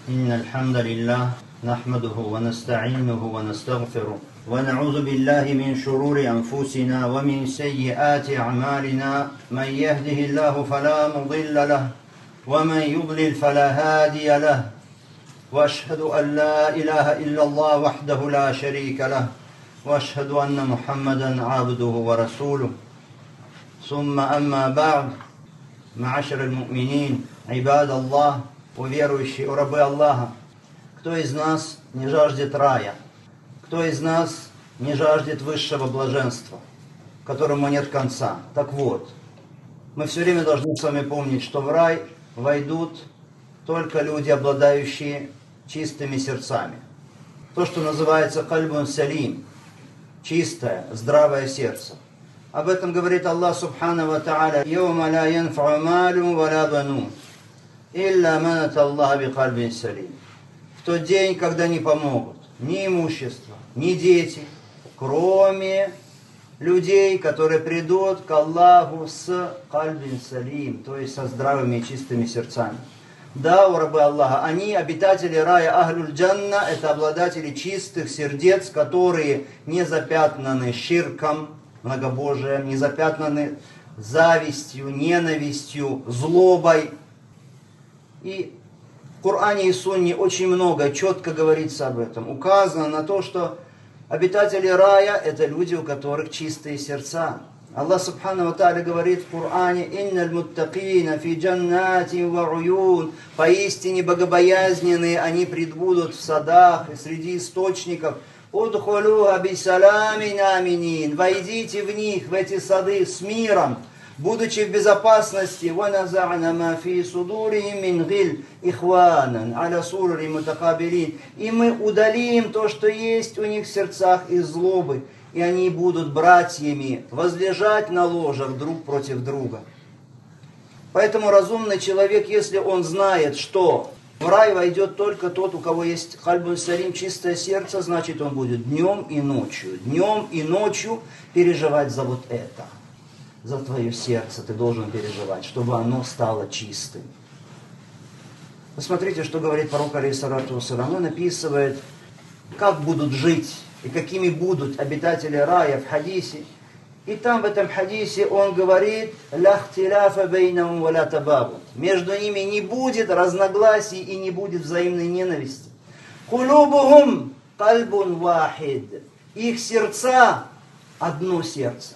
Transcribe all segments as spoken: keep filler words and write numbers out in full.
إن الحمد لله نحمده ونستعينه ونستغفره ونعوذ بالله من شرور أنفسنا ومن سيئات أعمالنا من يهده الله فلا مضل له ومن يضلل فلا هادي له وأشهد أن لا إله إلا الله وحده لا شريك له وأشهد أن محمدا عبده ورسوله ثم أما بعد معاشر المؤمنين عباد الله уверующие, рабы Аллаха, кто из нас не жаждет рая, кто из нас не жаждет высшего блаженства, которому нет конца. Так вот, мы все время должны с вами помнить, что в рай войдут только люди, обладающие чистыми сердцами. То, что называется кальбун салим, чистое, здравое сердце. Об этом говорит Аллах субхану ва тааля: «Йома ла янфау малун ва ла банун, илля ман ата Аллаха би кальбин салим». В тот день, когда не помогут ни имущество, ни дети, кроме людей, которые придут к Аллаху с кальбин салим, то есть со здравыми и чистыми сердцами. Да, у рабы Аллаха, они обитатели рая Ахлюль Джанна, это обладатели чистых сердец, которые не запятнаны ширком, многобожием, не запятнаны завистью, ненавистью, злобой. И в Коране и Сунне очень много четко говорится об этом. Указано на то, что обитатели рая – это люди, у которых чистые сердца. Аллах субхану ва тааля говорит в Коране: «Инналь муттакина фи джаннатин ва уюн». Поистине богобоязненные они пребудут в садах и среди источников. «Удхулуха бисаламин аминин». Войдите в них, в эти сады, с миром, будучи в безопасности. «Ваназа'на ма фи судурихим мин гиль ихванан аля сурури мутакабилин». И мы удалим то, что есть у них в сердцах из злобы, и они будут братьями возлежать на ложах друг против друга. Поэтому разумный человек, если он знает, что в рай войдет только тот, у кого есть кальбун салим, чистое сердце, значит, он будет днем и ночью, днем и ночью переживать за вот это. За твое сердце ты должен переживать, чтобы оно стало чистым. Посмотрите, что говорит пророк алейхиссалату вассалям. Он описывает, как будут жить и какими будут обитатели рая в хадисе. И там в этом хадисе он говорит: «Ля хтиляфа бейнахум ва ля табагут». Между ними не будет разногласий и не будет взаимной ненависти. «Кулубухум кальбун вахид». Их сердца одно сердце.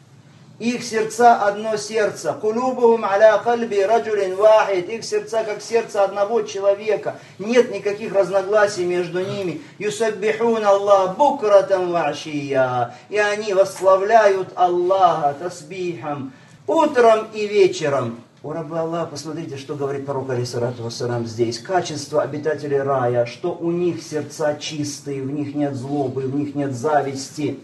Их сердца одно сердце. «Кулубухум аля кальби раджулин вахид». Их сердца как сердце одного человека. Нет никаких разногласий между ними. «Юсаббихун Аллах букратан ва ашия». И они восславляют Аллаха тасбихом утром и вечером. У раба Аллаха, посмотрите, что говорит пророк алейхиссалату вассалям здесь. Качество обитателей рая, что у них сердца чистые, в них нет злобы, в них нет зависти.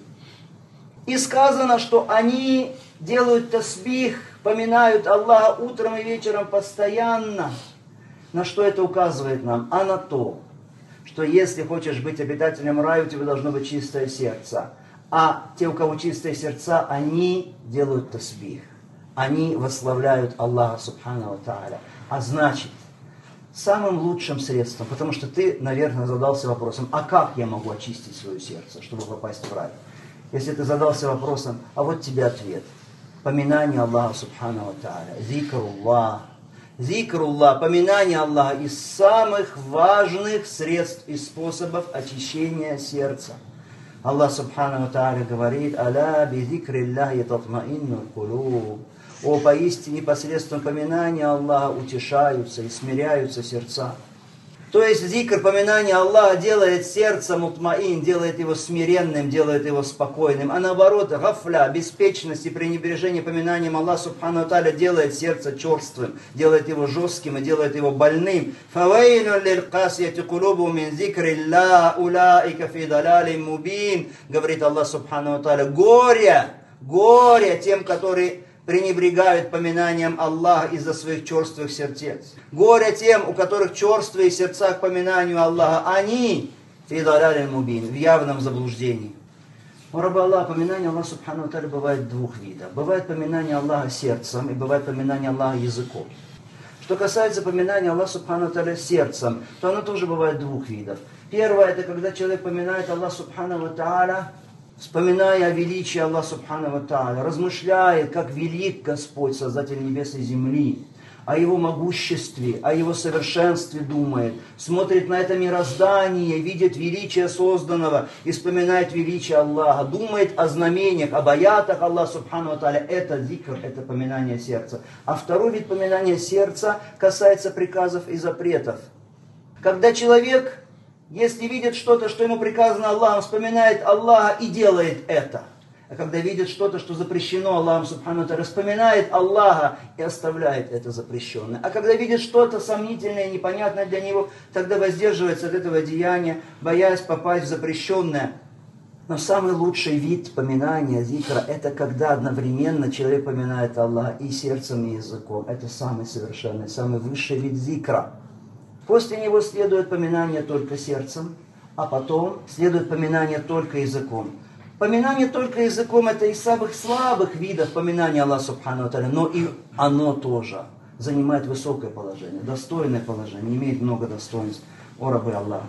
И сказано, что они делают тасбих, поминают Аллаха утром и вечером постоянно. На что это указывает нам? А на то, что если хочешь быть обитателем рая, у тебя должно быть чистое сердце. А те, у кого чистые сердца, они делают тасбих. Они восславляют Аллаха субхану ва тааля. А значит, самым лучшим средством, потому что ты, наверное, задался вопросом: а как я могу очистить свое сердце, чтобы попасть в рай? Если ты задался вопросом, а вот тебе ответ. Поминание Аллаха субхану ва тааля, зикруллах. Зикруллах, поминание Аллаха из самых важных средств и способов очищения сердца. Аллах субхану ва тааля говорит: «Аля би зикриллахи татмаиннуль кулуб». О, поистине посредством поминания Аллаха утешаются и смиряются сердца. То есть зикр, поминание Аллаха делает сердце мутмаин, делает его смиренным, делает его спокойным. А наоборот, гафля, беспечность и пренебрежение поминанием Аллаха субхану ва тааля делает сердце черствым, делает его жестким и делает его больным. «Фавайлун лиль касияти кулубу мин зикриллах улаика фи далалин мубин», говорит Аллах субхану ва тааля. Горе, горе тем, которые пренебрегают поминанием Аллаха из-за своих черствых сердец. Горе тем, у которых черствые сердца к поминанию Аллаха. Они фи далалин мубин, в явном заблуждении. У раба Аллаха поминание Аллаха субхану ва тааля бывает двух видов. Бывает поминание Аллаха сердцем и бывает поминание Аллаха языком. Что касается поминания Аллаха Субхану Тааля сердцем, то оно тоже бывает двух видов. Первое, это когда человек поминает Аллаха Субхану Тааля, вспоминая о величии Аллаха Субхану Тааля, размышляет, как велик Господь, Создатель небес и земли, о Его могуществе, о Его совершенстве думает, смотрит на это мироздание, видит величие созданного и вспоминает величие Аллаха, думает о знамениях, об аятах Аллаха Субхану Тааля. Это зикр, это поминание сердца. А второй вид поминания сердца касается приказов и запретов. Когда человек, если видит что-то, что ему приказано Аллахом, вспоминает Аллаха и делает это. А когда видит что-то, что запрещено Аллахом Субхану Тааля, вспоминает Аллаха и оставляет это запрещенное. А когда видит что-то сомнительное, непонятное для него, тогда воздерживается от этого деяния, боясь попасть в запрещенное. Но самый лучший вид поминания зикра, это когда одновременно человек поминает Аллаха и сердцем, и языком. Это самый совершенный, самый высший вид зикра. После него следует поминание только сердцем, а потом следует поминание только языком. Поминание только языком — это из самых слабых видов поминания Аллаха Субхану Тааля, но и оно тоже занимает высокое положение, достойное положение, имеет много достоинств. О рабы Аллаха!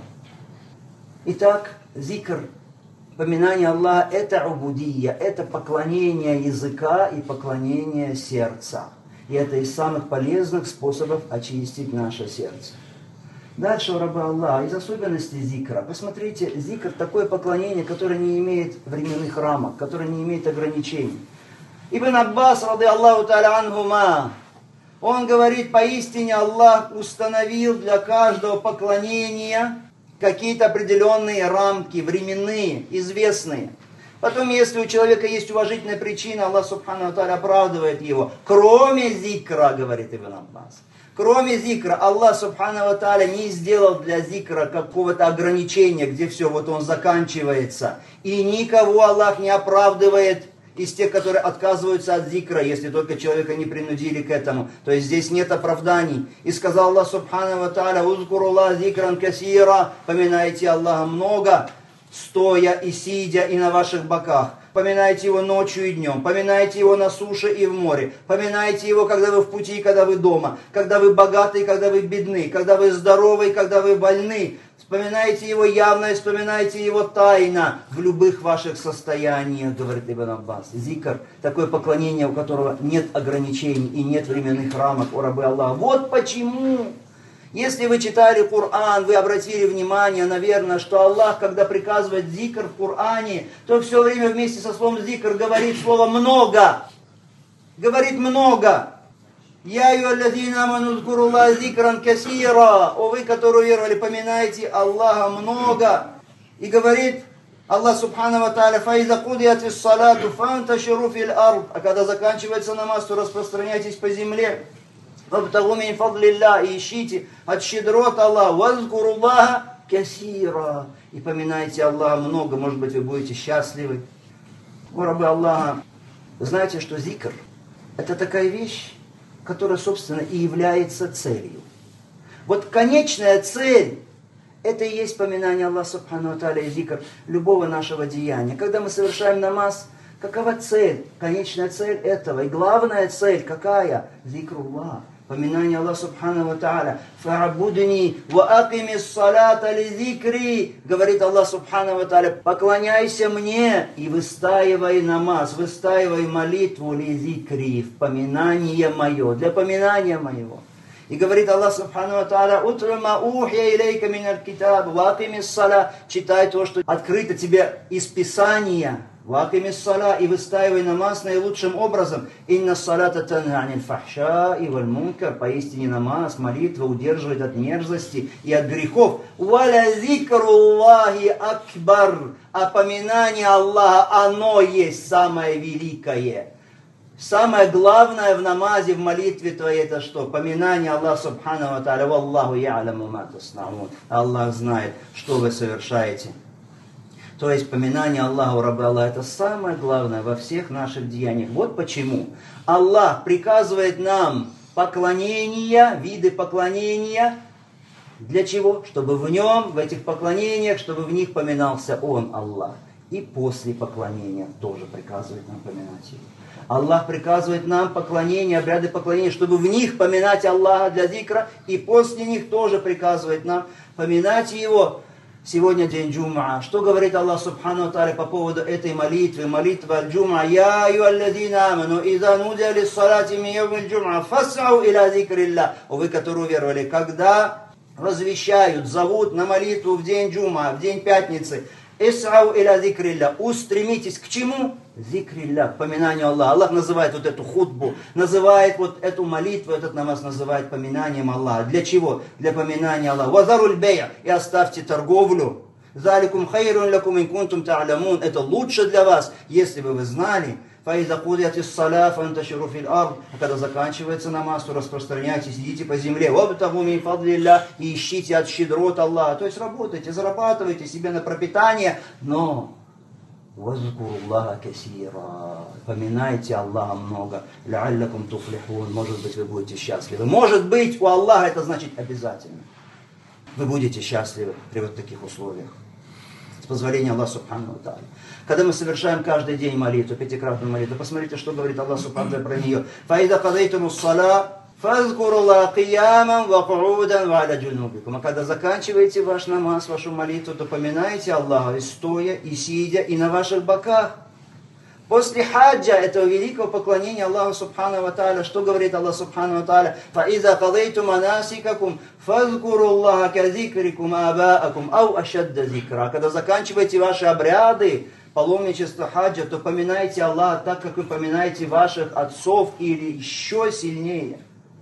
Итак, зикр, поминание Аллаха — это убудия, это поклонение языка и поклонение сердца. И это из самых полезных способов очистить наше сердце. Дальше, о рабы Аллаха, из особенностей зикра. Посмотрите, зикр — такое поклонение, которое не имеет временных рамок, которое не имеет ограничений. Ибн Аббас, рады Аллаху та'аля анхума, он говорит, поистине Аллах установил для каждого поклонения какие-то определенные рамки, временные, известные. Потом, если у человека есть уважительная причина, Аллах Субхану Тааля оправдывает его. Кроме зикра, говорит Ибн Аббас. Кроме зикра, Аллах Субхану Тааля не сделал для зикра какого-то ограничения, где все, вот он заканчивается. И никого Аллах не оправдывает из тех, которые отказываются от зикра, если только человека не принудили к этому. То есть здесь нет оправданий. И сказал Аллах Субхану Тааля: «Узкуруллах зикран касира», поминайте Аллаха много, стоя и сидя, и на ваших боках. Поминайте Его ночью и днем, поминайте Его на суше и в море, поминайте Его, когда вы в пути и когда вы дома, когда вы богаты и когда вы бедны, когда вы здоровы и когда вы больны. Вспоминайте Его явно и вспоминайте Его тайно в любых ваших состояниях, говорит Ибн Аббас. Зикр, такое поклонение, у которого нет ограничений и нет временных рамок, о рабы Аллаха. Вот почему... Если вы читали Коран, вы обратили внимание, наверное, что Аллах, когда приказывает зикр в Коране, то все время вместе со словом зикр говорит слово «много». Говорит «много». «Я юаллазина аману зкуруллах зикран касира». О вы, которые веровали, поминайте Аллаха много. И говорит Аллах Субхану ва Тааля: «Фаиза кудиятис салату фанташиру фил ард». А когда заканчивается намаз, то распространяйтесь по земле. «Вабтагу мин фадлилля», и ищите от щедрот Аллаха. «Вазкуруллаха касира». И поминайте Аллаха много, может быть, вы будете счастливы. О рабы Аллаха, знаете, что зикр — это такая вещь, которая, собственно, и является целью. Вот конечная цель — это и есть поминание Аллаха Субхану Тааля и зикр любого нашего деяния. Когда мы совершаем намаз, какова цель? Конечная цель этого. И главная цель какая? Зикруллах. Поминание Аллаха Субхану Тааля. «Фа'абудни ва акими ссалата ли зикри», говорит Аллах Субхану Тааля, поклоняйся мне и выстаивай намаз, выстаивай молитву ли зикри, в поминание мое, для поминания моего. И говорит Аллах Субхану Тааля: «Утру ма ухья илейка миналь китаб, ва акими ссала», читай то, что открыто тебе из Писания. «Вакими ссала», и выстаивай намаз наилучшим образом. «Инна ссалата танха аниль фахшаи валь мункар», поистине намаз, молитва удерживает от мерзости и от грехов. «Валя зикруллахи акбар», а поминание Аллаха, оно есть самое великое. Самое главное в намазе, в молитве твоей, это что? Поминание Аллаха Субхану ва Тааля. «Валлаху я'ламу ма таснаун». Аллах знает, что вы совершаете. То есть поминание Аллаха, рабы Аллаха, это самое главное во всех наших деяниях. Вот почему Аллах приказывает нам поклонения, виды поклонения. Для чего? Чтобы в нем, в этих поклонениях, чтобы в них поминался Он, Аллах. И после поклонения тоже приказывает нам поминать Его. Аллах приказывает нам поклонение, обряды поклонения, чтобы в них поминать Аллаха для зикра, и после них тоже приказывает нам поминать Его. Сегодня день джум'a. Что говорит Аллах Субхану Тааля по поводу этой молитвы? Молитва джум'a. Я аюалладина аману, иза нудия лиссалати ми йовмил джум'a, фас'ау иля зикрилля. О, вы, которые уверовали, когда возвещают, зовут на молитву в день джум'a, в день пятницы, ис'ау иля зикрилля. Устремитесь к чему? Зикрилля, к поминанию Аллаха. Аллах называет вот эту хутбу, называет вот эту молитву, этот намаз называет поминанием Аллаха. Для чего? Для поминания Аллаха. Вазаруль бей'а, и оставьте торговлю. Заликум хайрун лакум ин кунтум та'ламун. Это лучше для вас, если бы вы знали. Фаиза кудиятис саля фанташиру фил ард. Когда заканчивается намаз, то распространяйтесь, идите по земле. Вабтагу мин фадлилля, и ищите от щедрот Аллаха. То есть работайте, зарабатывайте себе на пропитание, но вазкуруллаха касира. Поминайте Аллаха много. Ла'аллакум туфлихун. Может быть, вы будете счастливы. Может быть, у Аллаха это значит обязательно. Вы будете счастливы при вот таких условиях. С позволения Аллаха Субхану ва Тааля. Когда мы совершаем каждый день молитву, пятикратную молитву, посмотрите, что говорит Аллах Субхану ва Тааля про нее. Фаида кадайтумус сала, фазкуруллаха кияман ва куудан ва аля джунубикум. А когда заканчиваете ваш намаз, вашу молитву, то поминайте Аллаха и стоя, и сидя, и на ваших боках. После хаджа, этого великого поклонения Аллаху Субхану ва Тааля, что говорит Аллах Субхану ва Тааля? فَإِذَا قَضَيْتُمْ مَنَاسِكَكُمْ فَاذْكُرُوا اللَّهَ كَذِكْرِكُمْ آبَاءَكُمْ أَوْ أَشَدَّ ذِكْرًا. Когда заканчиваете ваши обряды, паломничество хаджа, то поминайте Аллаха так, как вы поминаете ваших отцов, или еще сильнее.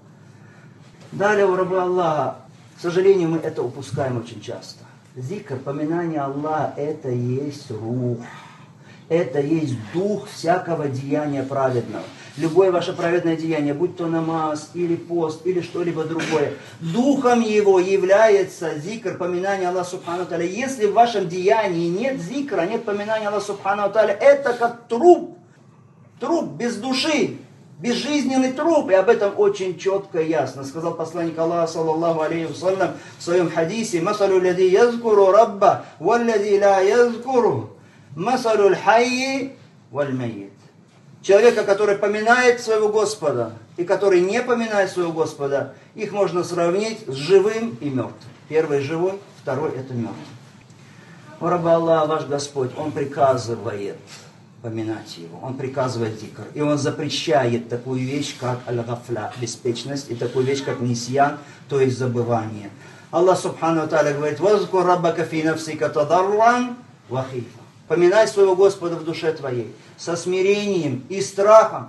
Далее, у раба Аллаха, к сожалению, мы это упускаем очень часто. Зикр, поминание Аллаха, это есть рух. Это есть дух всякого деяния праведного. Любое ваше праведное деяние, будь то намаз, или пост, или что-либо другое, духом его является зикр, поминание Аллаха Субхану Тааля. Если в вашем деянии нет зикра, нет поминания Аллаха Субхану Тааля, это как труп, труп без души, безжизненный труп. И об этом очень четко и ясно сказал посланник Аллаха, саллаллаху алейхи вассалям, в своем хадисе: «Масалю лади язкуру рабба, валлади ла язкуру. Масалюль хайи валь майит». Человека, который поминает своего Господа, и который не поминает своего Господа, их можно сравнить с живым и мертвым. Первый живой, второй это мертвый. О, раба Аллах, ваш Господь, Он приказывает поминать Его, Он приказывает зикр, и Он запрещает такую вещь, как аль-гафля, беспечность, и такую вещь, как нисьян, то есть забывание. Аллах Субхану ва Тааля говорит: «Вазкур раббака фи нафсика тадарруан ва хифа». Поминай своего Господа в душе твоей, со смирением и страхом,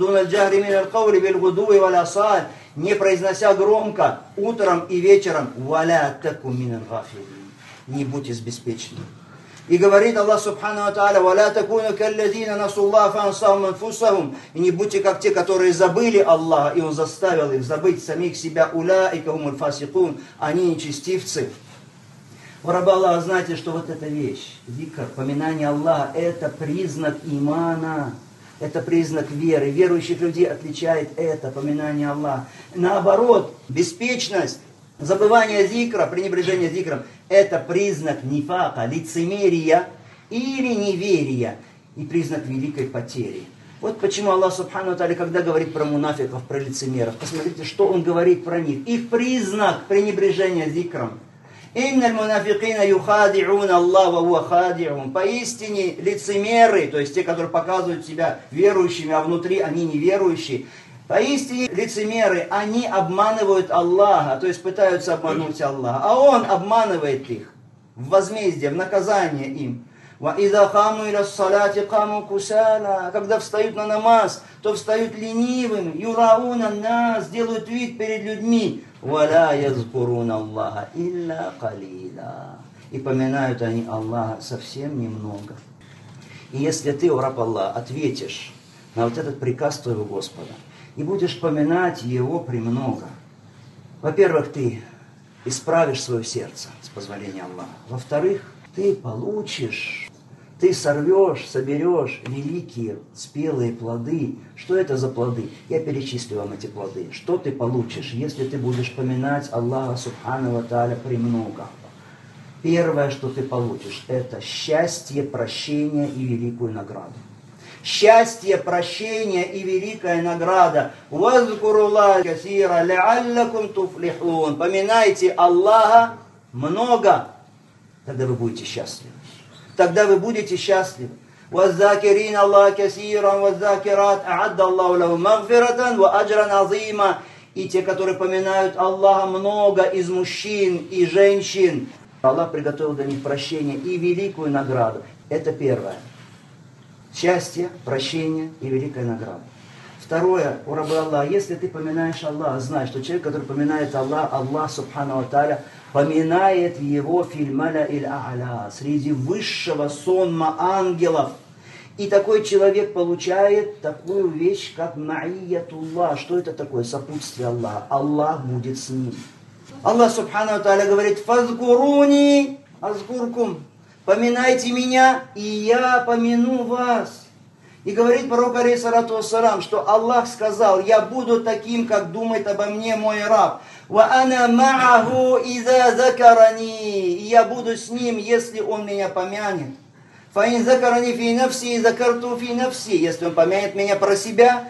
не произнося громко утром и вечером, не будь из беспечных. И говорит Аллах Субхану ва Тааля: и не будьте как те, которые забыли Аллаха, и Он заставил их забыть самих себя, они нечестивцы. Раба Аллаха, знаете, что вот эта вещь, зикр, поминание Аллаха, это признак имана, это признак веры. Верующих людей отличает это, поминание Аллаха. Наоборот, беспечность, забывание зикра, пренебрежение зикром, это признак нифака, лицемерия или неверия, и признак великой потери. Вот почему Аллах Субхану ва Тааля, когда говорит про мунафиков, про лицемеров, посмотрите, что Он говорит про них. Их признак пренебрежения зикром. «Инналь мунафикина юхади'ун Аллах ва хуа хади'ун». Поистине лицемеры, то есть те, которые показывают себя верующими, а внутри они неверующие. Поистине лицемеры, они обманывают Аллаха, то есть пытаются обмануть Аллаха. А Он обманывает их в возмездие, в наказание им. «Ва'идha хаму иля ссалати каму кусала». Когда встают на намаз, то встают ленивыми. «Юрауна нас», делают вид перед людьми. «Валя язкуруна Аллаха илля калиля». И поминают они Аллаха совсем немного. И если ты, о раб Аллах, ответишь на вот этот приказ твоего Господа, и будешь поминать Его премного, во-первых, ты исправишь свое сердце, с позволения Аллаха. Во-вторых, ты получишь, ты сорвешь, соберешь великие спелые плоды. Что это за плоды? Я перечислю вам эти плоды. Что ты получишь, если ты будешь поминать Аллаха Субхану ва Тааля премного? Первое, что ты получишь, это счастье, прощение и великую награду. счастье, прощение и великая награда. «Вазкуруллаха касира леаллакум туфлихун». Поминайте Аллаха много, тогда вы будете счастливы. Тогда вы будете счастливы. «Ваззакирин Аллаха касиран, ваззакират, а'адда Аллаху лахум магфиратан ва аджран азима». И те, которые поминают Аллаха много из мужчин и женщин, Аллах приготовил для них прощение и великую награду. Это первое. Счастье, прощение и великая награда. Второе, у раба Аллаха, если ты поминаешь Аллаха, знай, что человек, который поминает Аллаха, Аллах Субхану ва Тааля, поминает его фильмаля иль а'ля, среди высшего сонма ангелов. И такой человек получает такую вещь, как ма'iятуллах. Что это такое? Сопутствие Аллаха. Аллах будет с ним. Аллах Субхану ва Тааля говорит: «Фазкуруни азкуркум». Поминайте меня, и я помяну вас. И говорит пророк алейхиссалату вассалам, что Аллах сказал: «Я буду таким, как думает обо мне мой раб». «Ва ана ма'аху иза закарани». И я буду с ним, если он меня помянет. «Фаин закарани фи нафси, закарту фи нафси». Если он помянет меня про себя,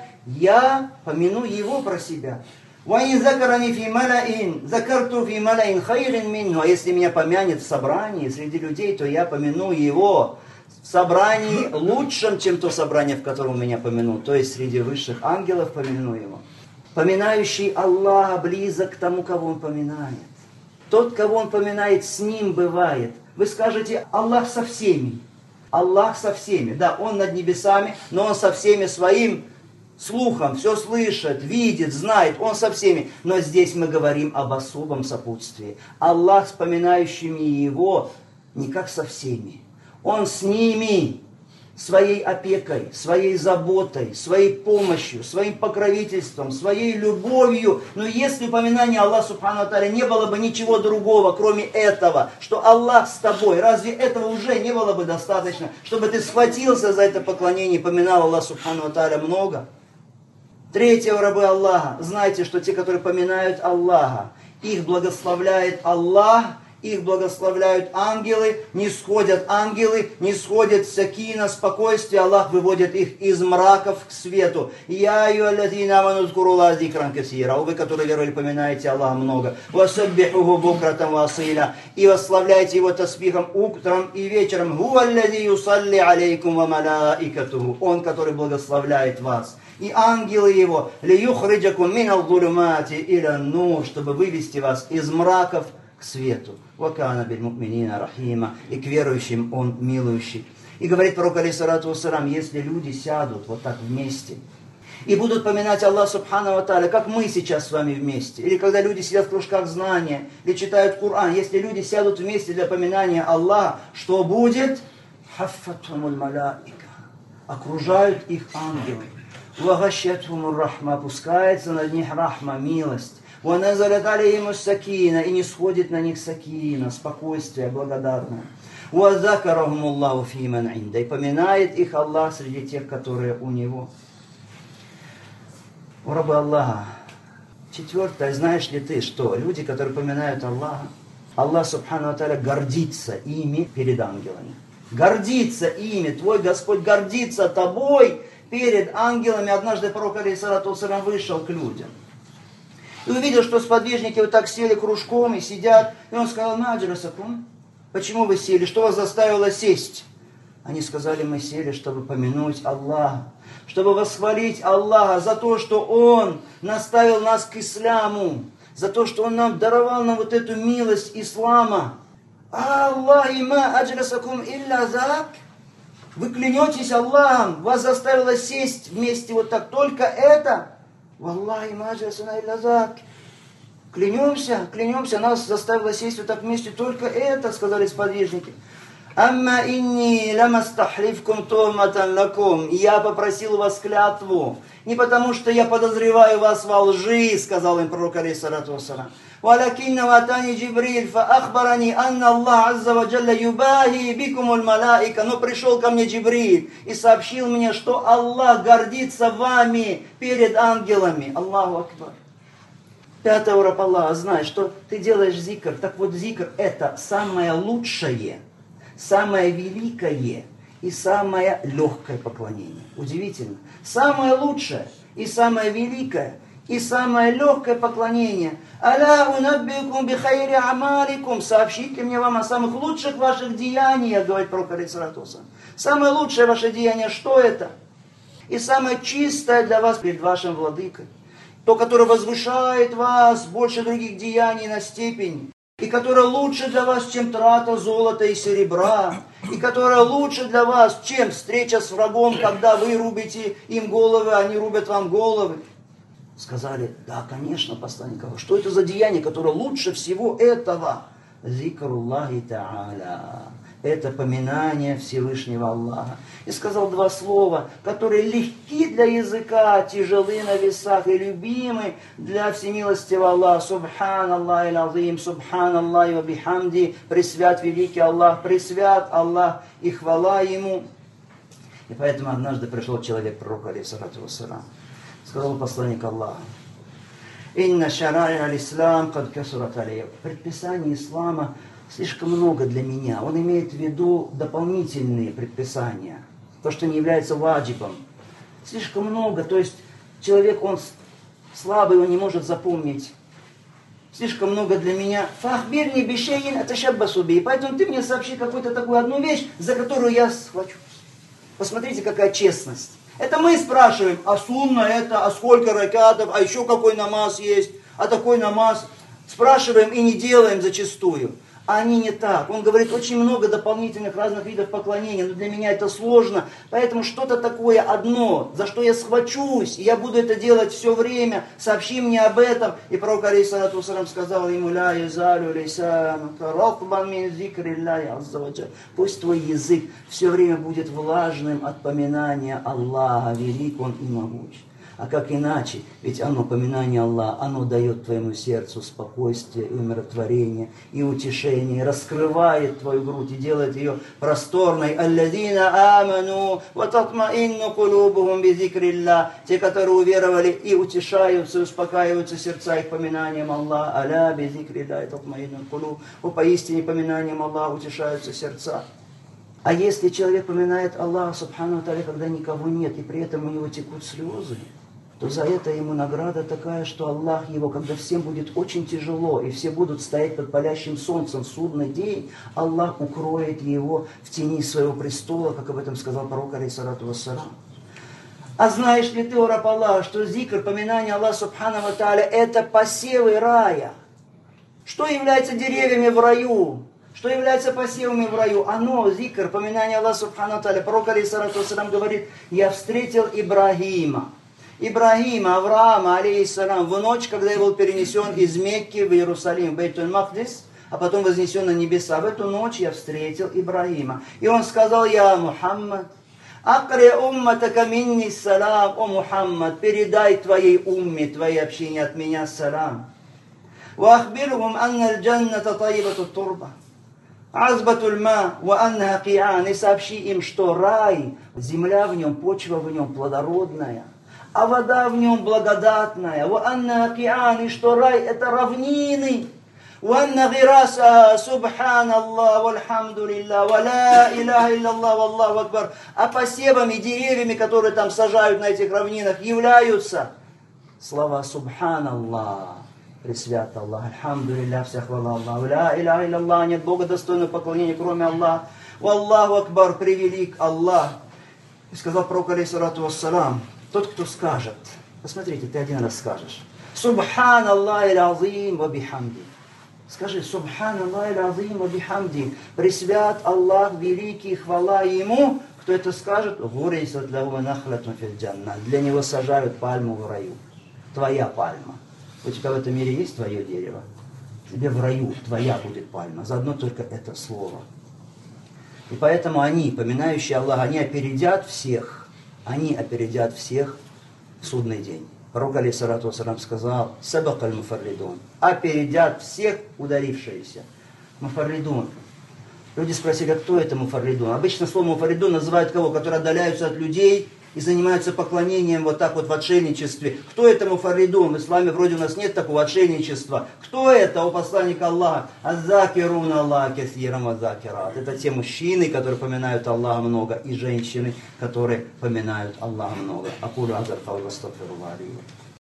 я помяну его про себя. «Ваин закарани фи малаин, закарту фи малаин хайрин минху». А если меня помянет в собрании среди людей, то я помяну его в собрании лучшим, чем то собрание, в котором меня помянут. То есть среди высших ангелов помяну его. Поминающий Аллаха близок к тому, кого он поминает. Тот, кого он поминает, с ним бывает. Вы скажете: Аллах со всеми. Аллах со всеми. Да, Он над небесами, но Он со всеми своим слухом все слышит, видит, знает. Он со всеми. Но здесь мы говорим об особом сопутствии. Аллах с поминающими Его не как со всеми. Он с ними, своей опекой, своей заботой, своей помощью, своим покровительством, своей любовью. Но если упоминания Аллаха Субхану ва Тааля не было бы ничего другого, кроме этого, что Аллах с тобой, разве этого уже не было бы достаточно, чтобы ты схватился за это поклонение и поминал Аллаха Субхану ва Тааля много? Третье, рабы Аллаха, знайте, что те, которые поминают Аллаха, их благословляет Аллах, их благословляют ангелы, не сходят ангелы, не сходят сакина, спокойствие, Аллах выводит их из мраков к свету. Я айюаллазина аману зкуруллаха зикран касира. Вы, которые веровали, поминаете Аллаха много. Васаббихуху букратан ва асиля. И восславляйте его тасбихом утром и вечером. Хуаллази юсалли алейкум ва малаикатуху. Он, который благословляет вас. И ангелы его, лиюхриджакум минал зулумати иля нур, чтобы вывести вас из мраков к свету. «Вакана биль му'минина рахима». И к верующим Он милующий. И говорит пророк алейхиссалату вассалам, если люди сядут вот так вместе и будут поминать Аллаха Субхану ва Тааля, как мы сейчас с вами вместе, или когда люди сидят в кружках знания, или читают Коран, если люди сядут вместе для поминания Аллаха, что будет? «Хаффатхумуль малаика». Окружают их ангелы. «Вагашьятхумур рахма». Опускается над них рахма, милость. وَنَزَلَتْ عَلَيْهِمُ السَّكِينَةُ. И не сходит на них сакина, спокойствие, благодарное. وَذَكَرَهُمُ اللَّهُ فِي مَنْ عِنْدَهُ. И поминает их Аллах среди тех, которые у Него. У раба Аллаха. Четвертое, знаешь ли ты, что люди, которые поминают Аллаха, Аллах Субхану ва Тааля гордится ими перед ангелами. Гордится ими. Твой Господь гордится тобой перед ангелами. Однажды пророк алейхиссалату вассалям вышел к людям. И увидел, что сподвижники вот так сели кружком и сидят. И он сказал: «Маджрасакум». Почему вы сели? Что вас заставило сесть? Они сказали: мы сели, чтобы помянуть Аллаха, чтобы восхвалить Аллаха за то, что Он наставил нас к исляму, за то, что Он нам даровал нам вот эту милость ислама. Аллахи ма аджрасакум илля зак. Вы клянетесь Аллахом, вас заставило сесть вместе вот так, только это? Валлахи ма аджрасана илля зак. Клянемся, клянемся, нас заставило сесть вот так вместе, только это, сказали сподвижники. Амма инни ламастахлифкум тухматан лакум. Я попросил вас клятву, не потому что я подозреваю вас во лжи, сказал им пророк алейхиссалату вассалам. Валакинна ватани Джибриль фаахбарани анна Аллах азза ва джалля юбахи бикумуль малаика. Но пришел ко мне Джибриль и сообщил мне, что Аллах гордится вами перед ангелами. Аллаху акбар. Пятое, ураб Аллаха, знай, что ты делаешь зикр. Так вот, зикр это самое лучшее, самое великое и самое легкое поклонение. Удивительно. Самое лучшее и самое великое и самое легкое поклонение. «Аля унаббикум бихайри амаликум». Сообщите мне вам о самых лучших ваших деяниях, говорит пророк алейхиссалату вассалам. Самое лучшее ваше деяние, что это? И самое чистое для вас перед вашим владыкой. То, которое возвышает вас больше других деяний на степень. И которое лучше для вас, чем трата золота и серебра. И которое лучше для вас, чем встреча с врагом, когда вы рубите им головы, они рубят вам головы. Сказали, да, конечно, посланник Аллаха. Что это за деяние, которое лучше всего этого? Зикруллахи та'аля. Это поминание Всевышнего Аллаха. И сказал два слова, которые легки для языка, тяжелы на весах и любимы для всемилостивого Аллаха. Субханаллах иль-азим, субханаллах ва бихамди. Пресвят великий Аллах, пресвят Аллах и хвала Ему. И поэтому однажды пришел человек к пророку алейхиссалату вассалам. Сказал посланник Аллаха: «Инна шарай аль-ислам кад касурат алейя». Предписаний ислама слишком много для меня. Он имеет в виду дополнительные предписания. То, что не является ваджибом. Слишком много. То есть человек, он слабый, он не может запомнить. Слишком много для меня. Фахбирни бишейин аташаббасу би. Поэтому ты мне сообщи какую-то такую одну вещь, за которую я схвачусь. Посмотрите, какая честность. Это мы спрашиваем, а сунна это, а сколько ракатов, а еще какой намаз есть, а такой намаз. Спрашиваем и не делаем зачастую. А они не так. Он говорит очень много дополнительных разных видов поклонения, но для меня это сложно. Поэтому что-то такое одно, за что я схвачусь, и я буду это делать все время. Сообщи мне об этом. И пророк алейхиссалату вассалам сказал ему: «Ля язалю лисанука рахбан мин зикриллахи азза ва джалля». Пусть твой язык все время будет влажным от поминания Аллаха, велик Он и могуч. А как иначе? Ведь оно, поминание Аллаха, оно дает твоему сердцу спокойствие и умиротворение, и утешение, раскрывает твою грудь и делает ее просторной. «Алладина аману, ва татмаинну кулубухум би зикриллах». Те, которые уверовали и утешаются, и успокаиваются сердца их поминанием Аллаха. «Аля би зикриллах татмаинну кулуб». О, поистине поминанием Аллаха утешаются сердца. А если человек поминает Аллаха, субхану ва тааля, когда никого нет, и при этом у него текут слезы, то за это ему награда такая, что Аллах его, когда всем будет очень тяжело, и все будут стоять под палящим солнцем в судный день, Аллах укроет его в тени своего престола, как об этом сказал пророк алейхиссалату вассалам. А знаешь ли ты, о раб Аллаха, что зикр, поминание Аллаха субхану ва тааля, это посевы рая? Что является деревьями в раю? Что является посевами в раю? Оно, зикр, поминание Аллаха субхану ва тааля. Пророк алейхиссалату вассалам говорит: «Я встретил Ибрагима». Ибрагима, Авраама, алейхиссалам, в ночь, когда я был перенесен из Мекки в Иерусалим, в Бейтуль-Махдис, а потом вознесен на небеса. В эту ночь я встретил Ибрагима. И он сказал: «Я Мухаммад, акри умматака минни салам, о Мухаммад, передай твоей умме, твоей общине от меня салам. Ва ахбирхум анна аль-джанната таибату турба, азбатуль ма, ва анна киан». И сообщи им, что рай, земля в нем, почва в нем плодородная, а вода в нем благодатная. Ва анна океан, и что рай это равнины. Ва анна гираса, субханаллах, вальхамдулиллах, ва ла иляха илляллах, валлаху акбар. А посевами, деревьями, которые там сажают на этих равнинах, являются слова субханаллах, пресвят Аллах, альхамдулиллах, вся хвала Аллаху, ла иляха илляллах, нет Бога достойного поклонения, кроме Аллаха, валлаху акбар, превелик Аллах. И сказал пророк алейхиссалату вассалам: тот, кто скажет, посмотрите, ты один раз скажешь: «Субханаллах иль-азим ва бихамди». Скажи: «Субханаллах иль-азим ва бихамди». Пресвят Аллах великий, хвала Ему. Кто это скажет? «Гурисат лаху нахлатун фил джанна». Для него сажают пальму в раю. Твоя пальма. У тебя в этом мире есть твое дерево? Тебе в раю твоя будет пальма. Заодно только это слово. И поэтому они, поминающие Аллаха, они опередят всех. Они опередят всех в судный день. Пророк алейхиссалату вассалам сказал: «Сабакаль муфарридун». Опередят всех ударившиеся. Муфарридун. Люди спросили: а кто это муфарридун? Обычно слово муфарридун называют кого? Которые отдаляются от людей и занимаются поклонением вот так вот в отшельничестве. Кто это муфарридун? В исламе вроде у нас нет такого отшельничества. Кто это, о посланник Аллаха? Аззакирун Аллах касирам аззакират. Это те мужчины, которые поминают Аллаха много, и женщины, которые поминают Аллаха много. Акулю азар каули вастагфируллах ли.